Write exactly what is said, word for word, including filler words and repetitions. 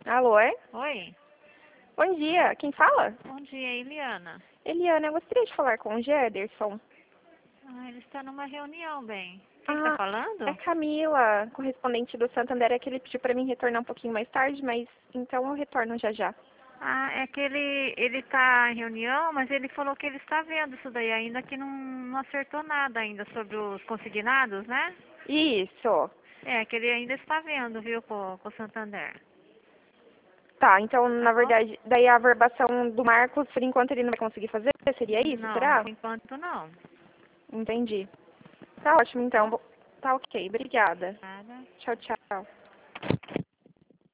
Alô, é? Oi, Bom dia, quem fala? bom dia, Eliana. Eliana, eu gostaria de falar com o Gederson. Ah, ele está numa reunião, bem. Quem está Ah, é falando? Camila, correspondente do Santander, é que ele pediu para mim retornar um pouquinho mais tarde, mas então eu retorno já já. Ah, é que ele ele está em reunião, mas ele falou que ele está vendo isso daí ainda, que não, não acertou nada ainda sobre os consignados, né? Isso. É, que ele ainda está vendo, viu, com, com o Santander. Tá, então, Tá na bom? verdade, daí a averbação do Marcos, por enquanto ele não vai conseguir fazer? Seria isso, Não, será? por enquanto não. Entendi. Tá ótimo, Tá então. bom? Bo- Tá ok, obrigada. Nada. Tchau, tchau.